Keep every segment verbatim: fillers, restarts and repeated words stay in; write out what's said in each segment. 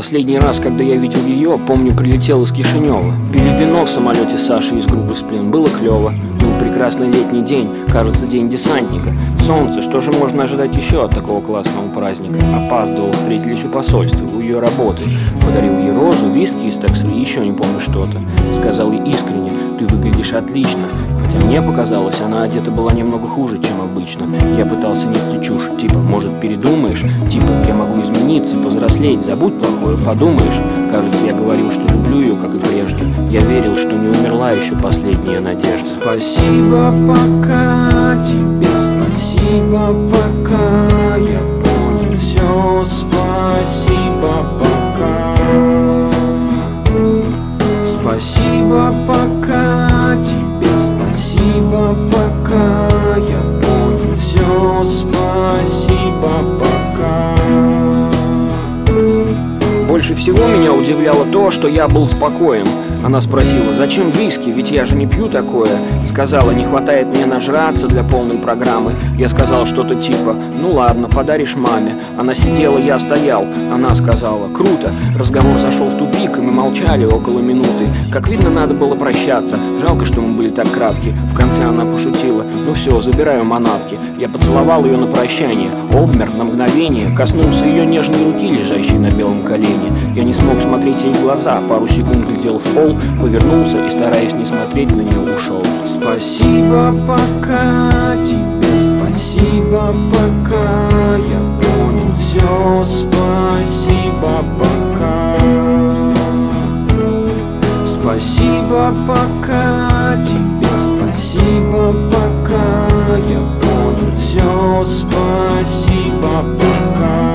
Последний раз, когда я видел ее, помню, прилетел из Кишинева. Пили вино в самолете Саши из группы «Сплин». Было клево. Был прекрасный летний день, кажется, день десантника. Солнце, что же можно ожидать еще от такого классного праздника? Опаздывал, встретились у посольства, у ее работы. Подарил ей розу, виски из таксы, еще не помню что-то. Сказал ей искренне: ты выглядишь отлично. Хотя мне показалось, она одета была немного хуже, чем обычно. Я пытался нести чушь, типа, может, передумаешь? Типа, я могу измениться, повзрослеть, забудь плохое, подумаешь. Кажется, я говорил, что люблю ее, как и прежде. Я верил, что не умерла еще последняя надежда. Спасибо, пока тебе, спасибо, пока я понял все. Спасибо, пока. Спасибо, пока тебе, спасибо, пока я понял все. Спасибо, пока. Больше всего меня удивляло то, что я был спокоен. Она спросила: зачем виски, ведь я же не пью такое. Сказала: не хватает мне нажраться для полной программы. Я сказал что-то типа: ну ладно, подаришь маме. Она сидела, я стоял. Она сказала: круто. Разговор зашел в тупик, и мы молчали около минуты. Как видно, надо было прощаться. Жалко, что мы были так кратки. В конце она пошутила: ну все, забираю манатки. Я поцеловал ее на прощание. Обмер на мгновение, коснулся ее нежной руки, лежащей на белом колене. Я не смог смотреть ей в глаза. Пару секунд глядел в пол, повернулся и, стараясь не смотреть на нее, ушел. Спасибо, пока тебе, спасибо, пока я понял все. Спасибо, пока. Спасибо, пока тебе, спасибо, пока я понял все. Спасибо, пока.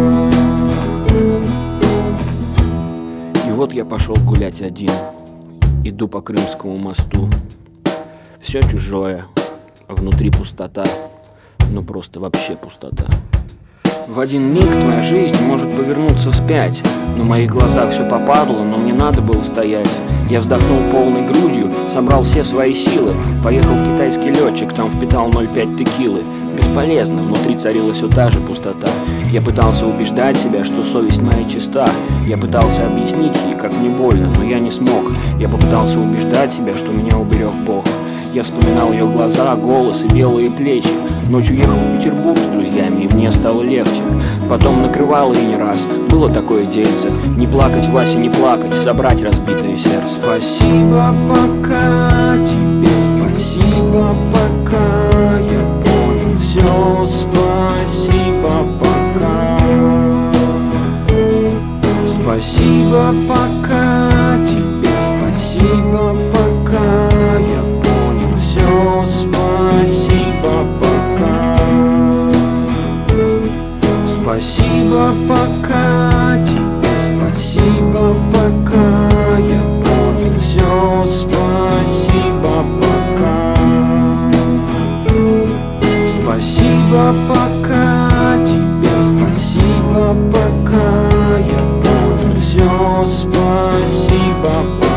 И вот я пошел гулять один. Иду по Крымскому мосту. Все чужое, а внутри пустота. Ну просто вообще пустота. В один миг твоя жизнь может повернуться вспять. На моих глазах все попадло, но мне надо было стоять. Я вздохнул полной грудью, собрал все свои силы. Поехал в китайский летчик, там впитал ноль пять текилы. Бесполезно, внутри царила все та же пустота. Я пытался убеждать себя, что совесть моя чиста. Я пытался объяснить ей, как мне больно, но я не смог. Я попытался убеждать себя, что меня уберег Бог. Я вспоминал ее глаза, голос и белые плечи. Ночью ехал в Петербург с друзьями, и мне стало легче. Потом накрывало и не раз, было такое дельце. Не плакать, Вася, не плакать, собрать разбитое сердце. Спасибо, пока тебе, спасибо, пока я понял все. Спасибо, пока. Спасибо, пока тебе, спасибо, пока я понял все. Спасибо, пока. Спасибо, пока тебе, спасибо, пока я понял все. Спасибо, пока. Спасибо, пока тебе, спасибо, пока я понял все. Спасибо, пока.